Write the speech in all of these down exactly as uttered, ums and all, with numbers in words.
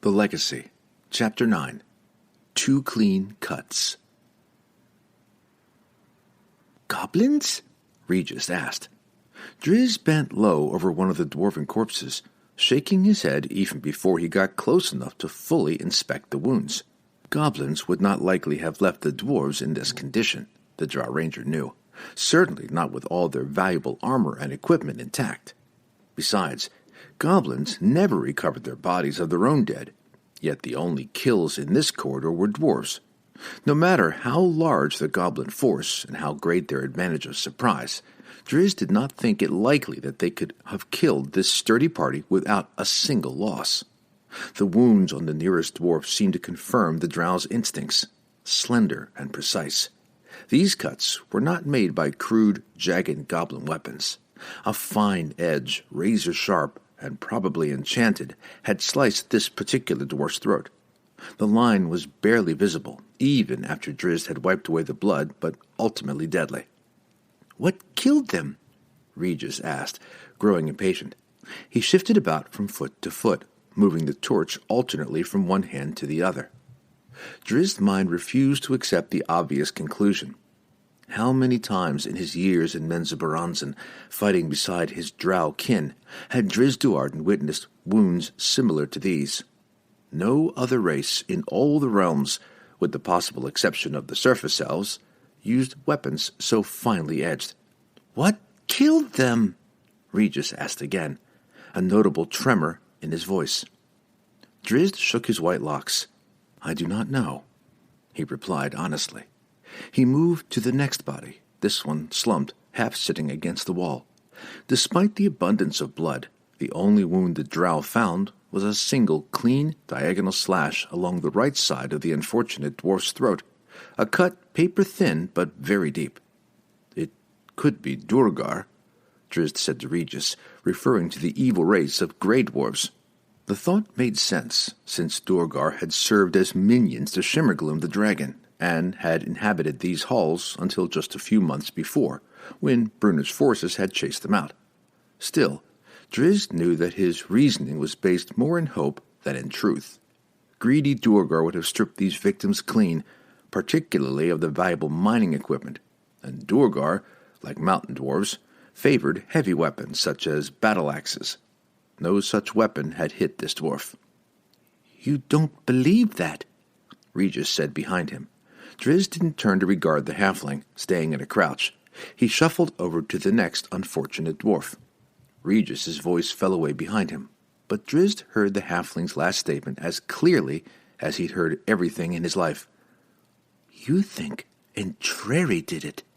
The Legacy, Chapter nine, Two Clean Cuts. "Goblins?" Regis asked. Driz bent low over one of the dwarven corpses, shaking his head even before he got close enough to fully inspect the wounds. Goblins would not likely have left the dwarves in this condition, the Drow Ranger knew, certainly not with all their valuable armor and equipment intact. Besides, goblins never recovered their bodies of their own dead, yet the only kills in this corridor were dwarves. No matter how large the goblin force and how great their advantage of surprise, Driz did not think it likely that they could have killed this sturdy party without a single loss. The wounds on the nearest dwarf seemed to confirm the Drow's instincts, slender and precise. These cuts were not made by crude, jagged goblin weapons. A fine edge, razor-sharp, and probably enchanted, had sliced this particular dwarf's throat. The line was barely visible, even after Driz had wiped away the blood, but ultimately deadly. "What killed them?" Regis asked, growing impatient. He shifted about from foot to foot, moving the torch alternately from one hand to the other. Driz's mind refused to accept the obvious conclusion. How many times in his years in Menzoberranzan, fighting beside his drow kin, had Driz Duarden witnessed wounds similar to these? No other race in all the realms, with the possible exception of the surface elves, used weapons so finely edged. "What killed them?" Regis asked again, a notable tremor in his voice. Driz shook his white locks. "I do not know," he replied honestly. He moved to the next body, this one slumped, half sitting against the wall. Despite the abundance of blood, the only wound the drow found was a single clean diagonal slash along the right side of the unfortunate dwarf's throat, a cut paper-thin but very deep. "It could be Duergar," Driz said to Regis, referring to the evil race of grey dwarves. The thought made sense, since Duergar had served as minions to Shimmergloom the dragon, and had inhabited these halls until just a few months before, when Bruner's forces had chased them out. Still, Driz knew that his reasoning was based more in hope than in truth. Greedy Duergar would have stripped these victims clean, particularly of the valuable mining equipment, and Duergar, like mountain dwarves, favored heavy weapons such as battle-axes. No such weapon had hit this dwarf. "You don't believe that?" Regis said behind him. Driz didn't turn to regard the halfling, staying in a crouch. He shuffled over to the next unfortunate dwarf. Regis's voice fell away behind him, but Driz heard the halfling's last statement as clearly as he'd heard everything in his life. "You think Entreri did it?"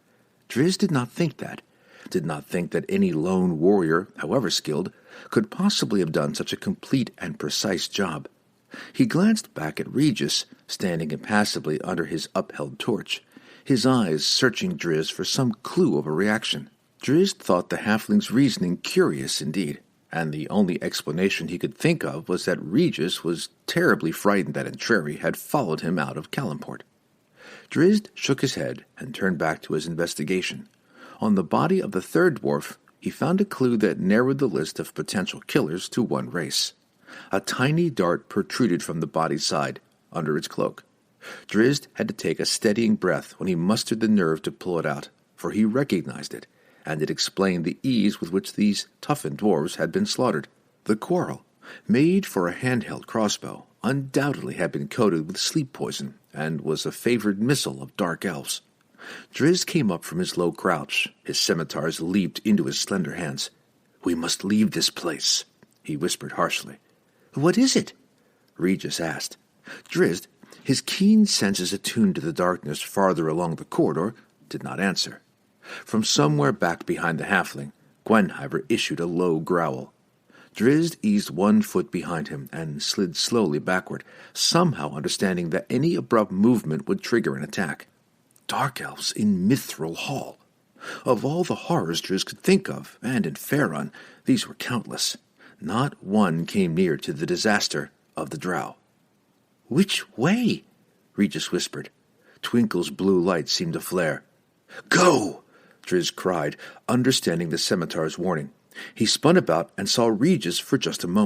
Driz did not think that, did not think that any lone warrior, however skilled, could possibly have done such a complete and precise job. He glanced back at Regis, standing impassively under his upheld torch, his eyes searching Driz for some clue of a reaction. Driz thought the halfling's reasoning curious indeed, and the only explanation he could think of was that Regis was terribly frightened that Entreri had followed him out of Calimport. Driz shook his head and turned back to his investigation. On the body of the third dwarf, he found a clue that narrowed the list of potential killers to one race. A tiny dart protruded from the body's side, under its cloak. Driz had to take a steadying breath when he mustered the nerve to pull it out, for he recognized it, and it explained the ease with which these toughened dwarves had been slaughtered. The quarrel, made for a handheld crossbow, undoubtedly had been coated with sleep poison, and was a favored missile of dark elves. Driz came up from his low crouch. His scimitars leaped into his slender hands. "We must leave this place," he whispered harshly. "What is it?" Regis asked. Driz, his keen senses attuned to the darkness farther along the corridor, did not answer. From somewhere back behind the halfling, Gwenhwyvar issued a low growl. Driz eased one foot behind him and slid slowly backward, somehow understanding that any abrupt movement would trigger an attack. Dark elves in Mithril Hall. Of all the horrors Driz could think of, and in Faerun, these were countless. Not one came near to the disaster of the drow. "Which way?" Regis whispered. Twinkle's blue light seemed to flare. "Go!" Driz cried, understanding the scimitar's warning. He spun about and saw Regis for just a moment.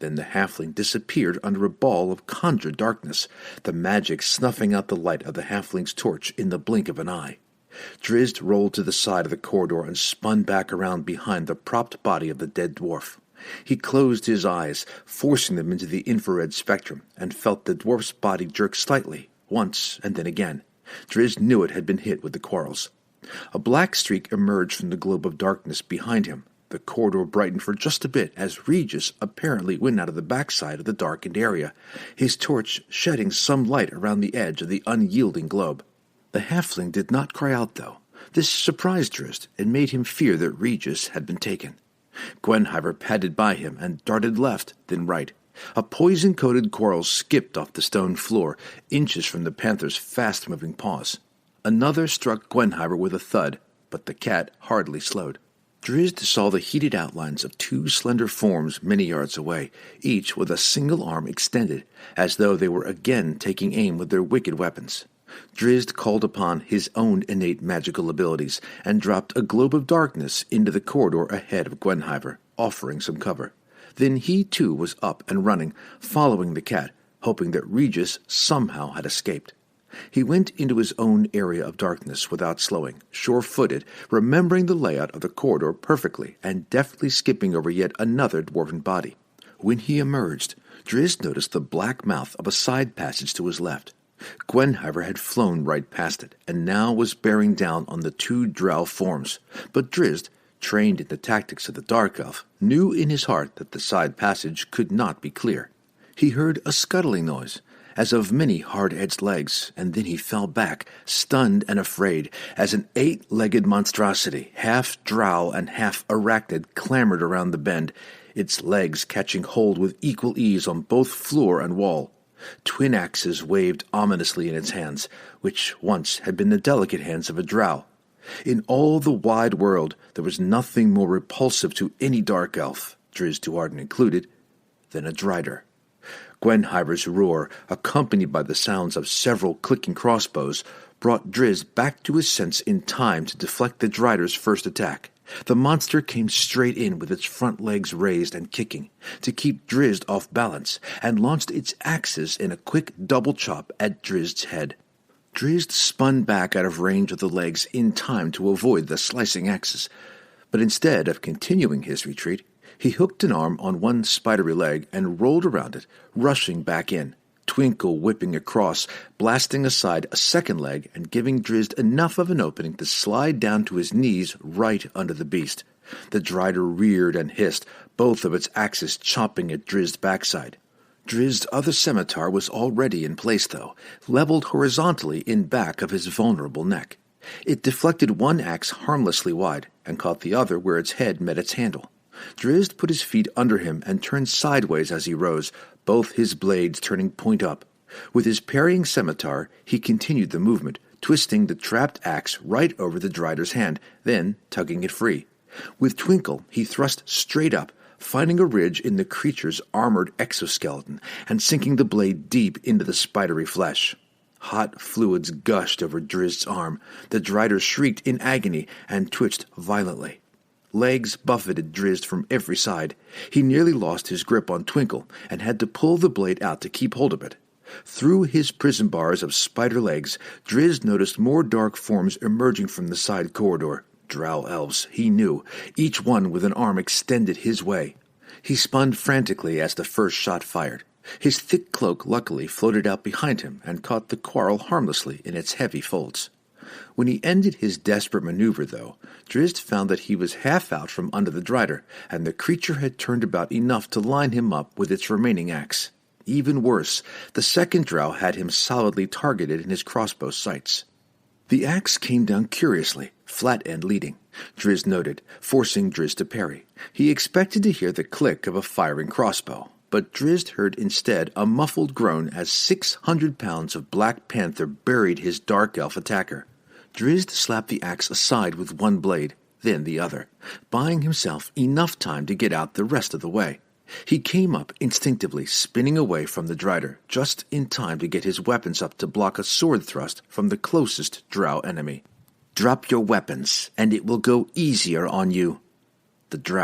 Then the halfling disappeared under a ball of conjured darkness, the magic snuffing out the light of the halfling's torch in the blink of an eye. Drizzt rolled to the side of the corridor and spun back around behind the propped body of the dead dwarf. He closed his eyes, forcing them into the infrared spectrum, and felt the dwarf's body jerk slightly, once and then again. Drizzt knew it had been hit with the quarrels. A black streak emerged from the globe of darkness behind him. The corridor brightened for just a bit as Regis apparently went out of the backside of the darkened area, his torch shedding some light around the edge of the unyielding globe. The halfling did not cry out, though. This surprised Drizzt and made him fear that Regis had been taken. Gwenhwyvar padded by him and darted left, then right. A poison-coated coral skipped off the stone floor, inches from the panther's fast-moving paws. Another struck Gwenhwyvar with a thud, but the cat hardly slowed. Drizzt saw the heated outlines of two slender forms many yards away, each with a single arm extended, as though they were again taking aim with their wicked weapons. Drizzt called upon his own innate magical abilities and dropped a globe of darkness into the corridor ahead of Gwenhwyvar, offering some cover. Then he too was up and running, following the cat, hoping that Regis somehow had escaped. He went into his own area of darkness without slowing, sure-footed, remembering the layout of the corridor perfectly and deftly skipping over yet another dwarven body. When he emerged, Drizzt noticed the black mouth of a side passage to his left. Gwenhwyvar had flown right past it, and now was bearing down on the two drow forms. But Drizzt, trained in the tactics of the Dark Elf, knew in his heart that the side passage could not be clear. He heard a scuttling noise, as of many hard-edged legs, and then he fell back, stunned and afraid, as an eight-legged monstrosity, half drow and half arachnid, clambered around the bend, its legs catching hold with equal ease on both floor and wall. Twin axes waved ominously in its hands, which once had been the delicate hands of a drow. In all the wide world there was nothing more repulsive to any dark elf, Drizzt Do'Urden included, than a drider. Gwenhwyvar's roar, accompanied by the sounds of several clicking crossbows, brought Drizzt back to his sense in time to deflect the drider's first attack. The monster came straight in with its front legs raised and kicking, to keep Drizzt off balance, and launched its axes in a quick double chop at Drizzt's head. Drizzt spun back out of range of the legs in time to avoid the slicing axes, but instead of continuing his retreat, he hooked an arm on one spidery leg and rolled around it, rushing back in, Twinkle whipping across, blasting aside a second leg and giving Drizzt enough of an opening to slide down to his knees right under the beast. The drider reared and hissed, both of its axes chopping at Drizzt's backside. Drizzt's other scimitar was already in place, though, leveled horizontally in back of his vulnerable neck. It deflected one axe harmlessly wide and caught the other where its head met its handle. Drizzt put his feet under him and turned sideways as he rose, both his blades turning point up. With his parrying scimitar, he continued the movement, twisting the trapped axe right over the drider's hand, then tugging it free. With Twinkle, he thrust straight up, finding a ridge in the creature's armored exoskeleton and sinking the blade deep into the spidery flesh. Hot fluids gushed over Drizzt's arm. The drider shrieked in agony and twitched violently. Legs buffeted Drizzt from every side. He nearly lost his grip on Twinkle and had to pull the blade out to keep hold of it. Through his prison bars of spider legs, Drizzt noticed more dark forms emerging from the side corridor. Drow elves, he knew, each one with an arm extended his way. He spun frantically as the first shot fired. His thick cloak luckily floated out behind him and caught the quarrel harmlessly in its heavy folds. When he ended his desperate maneuver, though, Drizzt found that he was half out from under the drider, and the creature had turned about enough to line him up with its remaining axe. Even worse, the second drow had him solidly targeted in his crossbow sights. The axe came down curiously, flat end leading, Drizzt noted, forcing Drizzt to parry. He expected to hear the click of a firing crossbow, but Drizzt heard instead a muffled groan as six hundred pounds of Black Panther buried his dark elf attacker. Drizzt slapped the axe aside with one blade, then the other, buying himself enough time to get out the rest of the way. He came up instinctively, spinning away from the drider, just in time to get his weapons up to block a sword thrust from the closest drow enemy. "Drop your weapons, and it will go easier on you." The drow,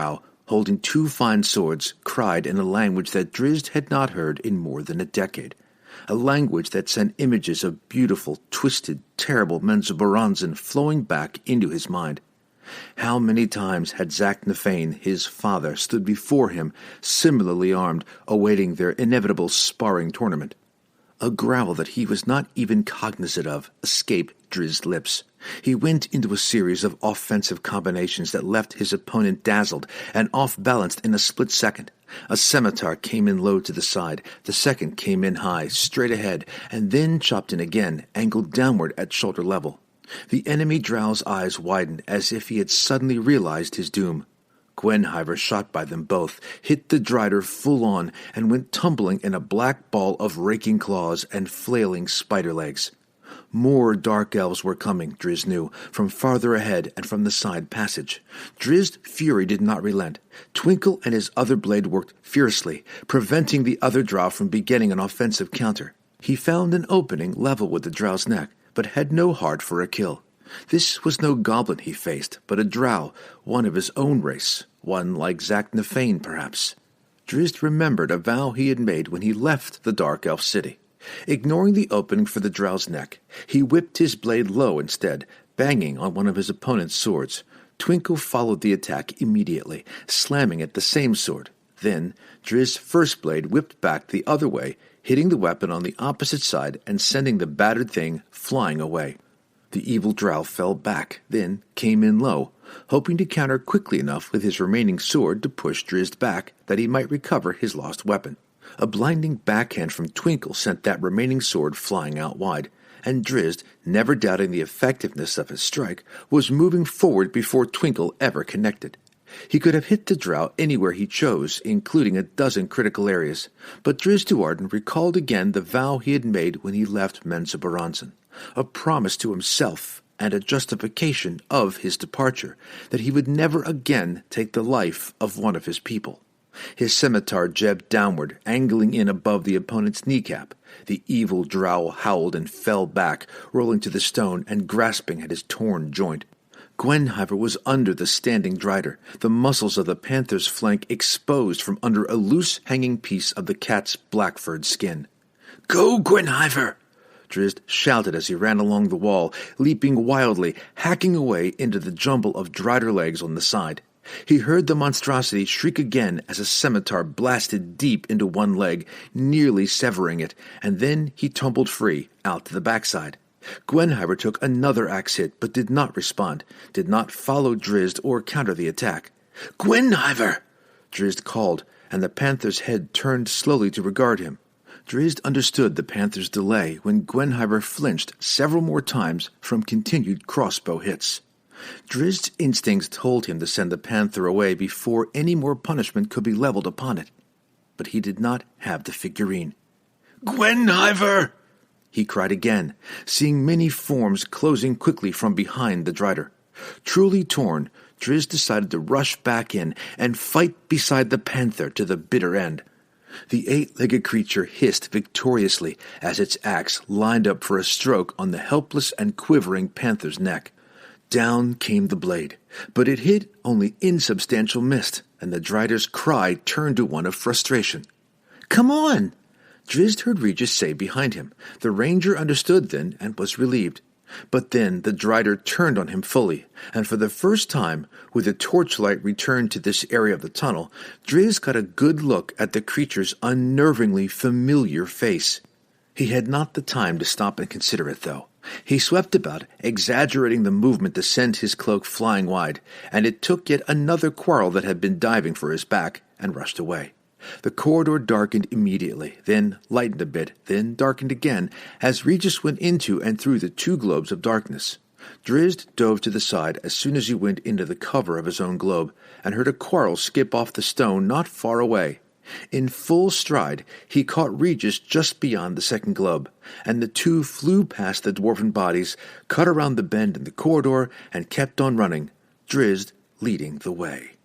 holding two fine swords, cried in a language that Drizzt had not heard in more than a decade, a language that sent images of beautiful, twisted, terrible Menzoberranzan flowing back into his mind. How many times had Zaknafein, his father, stood before him, similarly armed, awaiting their inevitable sparring tournament? A growl that he was not even cognizant of escaped Drizzt's lips. He went into a series of offensive combinations that left his opponent dazzled and off-balanced in a split second. A scimitar came in low to the side, the second came in high, straight ahead, and then chopped in again, angled downward at shoulder level. The enemy Drow's eyes widened as if he had suddenly realized his doom. Gwenhwyvar shot by them both, hit the Drider full on, and went tumbling in a black ball of raking claws and flailing spider legs. More dark elves were coming, Drizzt knew, from farther ahead and from the side passage. Drizzt's fury did not relent. Twinkle and his other blade worked fiercely, preventing the other Drow from beginning an offensive counter. He found an opening level with the Drow's neck, but had no heart for a kill. This was no goblin he faced, but a Drow, one of his own race, one like Zaknafein, perhaps. Drizzt remembered a vow he had made when he left the Dark Elf city. Ignoring the opening for the Drow's neck, he whipped his blade low instead, banging on one of his opponent's swords. Twinkle followed the attack immediately, slamming at the same sword. Then, Drizzt's first blade whipped back the other way, hitting the weapon on the opposite side and sending the battered thing flying away. The evil Drow fell back, then came in low, hoping to counter quickly enough with his remaining sword to push Drizzt back that he might recover his lost weapon. A blinding backhand from Twinkle sent that remaining sword flying out wide, and Drizzt, never doubting the effectiveness of his strike, was moving forward before Twinkle ever connected. He could have hit the Drow anywhere he chose, including a dozen critical areas, but Drizzt Do'Urden recalled again the vow he had made when he left Menzoberranzan, a promise to himself and a justification of his departure, that he would never again take the life of one of his people. His scimitar jabbed downward, angling in above the opponent's kneecap. The evil Drow howled and fell back, rolling to the stone and grasping at his torn joint. Gwenhwyvar was under the standing Drider, the muscles of the panther's flank exposed from under a loose-hanging piece of the cat's black-furred skin. "Go, Gwenhwyvar!" Drizzt shouted as he ran along the wall, leaping wildly, hacking away into the jumble of Drider legs on the side. He heard the monstrosity shriek again as a scimitar blasted deep into one leg, nearly severing it, and then he tumbled free, out to the backside. Gwenhwyvar took another axe hit, but did not respond, did not follow Drizzt or counter the attack. "Gwenhwyvar!" Drizzt called, and the panther's head turned slowly to regard him. Drizzt understood the panther's delay when Gwenhwyvar flinched several more times from continued crossbow hits. Drizzt's instincts told him to send the panther away before any more punishment could be leveled upon it. But he did not have the figurine. "Gwenhwyvar!" he cried again, seeing many forms closing quickly from behind the Drider. Truly torn, Drizzt decided to rush back in and fight beside the panther to the bitter end. The eight-legged creature hissed victoriously as its axe lined up for a stroke on the helpless and quivering panther's neck. Down came the blade, but it hit only insubstantial mist, and the Drider's cry turned to one of frustration. "Come on!" Drizzt heard Regis say behind him. The ranger understood then and was relieved. But then the Drider turned on him fully, and for the first time, with the torchlight returned to this area of the tunnel, Drizzt got a good look at the creature's unnervingly familiar face. He had not the time to stop and consider it, though. He swept about, exaggerating the movement to send his cloak flying wide, and it took yet another quarrel that had been diving for his back, and rushed away. The corridor darkened immediately, then lightened a bit, then darkened again, as Regis went into and through the two globes of darkness. Drizzt dove to the side as soon as he went into the cover of his own globe, and heard a quarrel skip off the stone not far away. In full stride, he caught Regis just beyond the second globe, and the two flew past the dwarven bodies, cut around the bend in the corridor, and kept on running, Drizzt leading the way.